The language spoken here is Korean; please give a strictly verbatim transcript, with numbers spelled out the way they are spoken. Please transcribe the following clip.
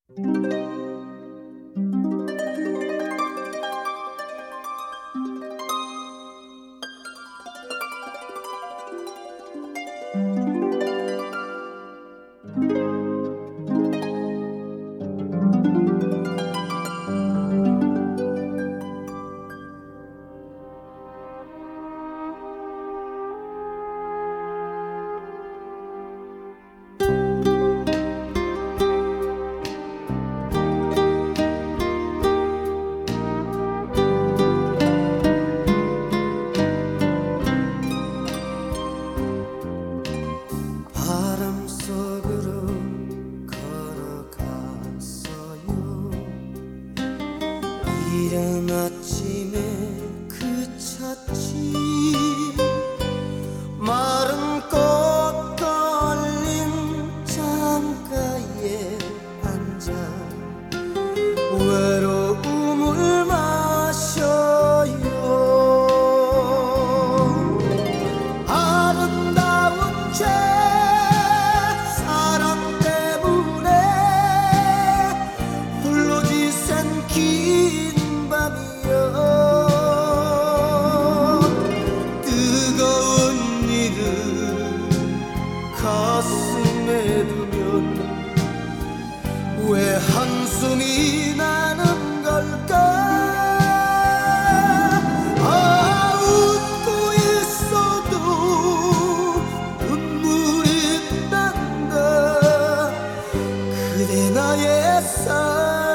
바람 속으로 걸어갔어요. 이른 아침에 그쳤지. 마른 꽃 걸린 창가에 앉아 외로움을 마셔요. 아름다운 죄 사랑 때문에 홀로 지샌 긴 밤이여. 뜨거운 일을 가슴에 두면 왜 한숨이 나는 걸까? 아, 웃고 있어도 눈물이 난다. 그대 나의 사랑